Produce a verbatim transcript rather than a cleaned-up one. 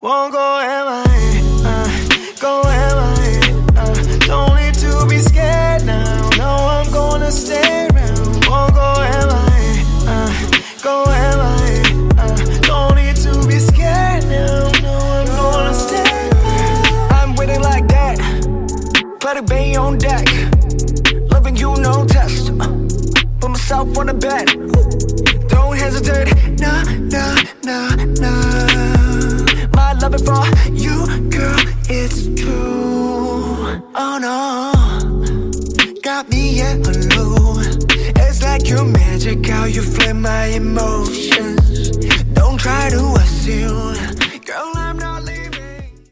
Won't go M I A, uh, go M I A, uh, don't need to be scared now. No, I'm gonna stay around. Won't go M I A, uh, go M I A, uh, don't need to be scared now. No, I'm gonna stay around. I'm with it like that, let it be on deck. Loving you, no test, uh, put myself on the bed. Don't hesitate, nah, nah, nah, nah. My love it for you, girl, it's true. Oh no, got me yeah alone. It's like your magic, how you flip my emotions. Don't try to assume